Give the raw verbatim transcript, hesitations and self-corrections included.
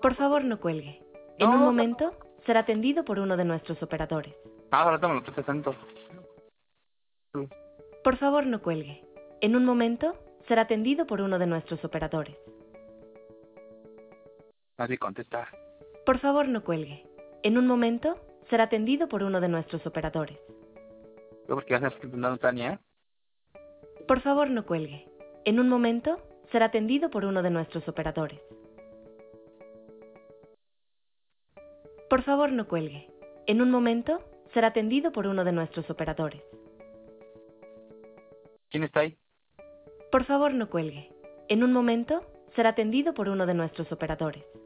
Por favor, no cuelgue. En un No, momento será atendido por uno de nuestros operadores. ahora me lo estoy presento. Por favor, no cuelgue. En un momento será atendido por uno de nuestros operadores. Nadie contesta. Por favor, no cuelgue. En un momento será atendido por uno de nuestros operadores. Yo porque vas a presentar Tania. Por favor, no cuelgue. En un momento será atendido por uno de nuestros operadores. Por favor, no cuelgue. En un momento será atendido por uno de nuestros operadores. ¿Quién está ahí? Por favor, no cuelgue. En un momento será atendido por uno de nuestros operadores.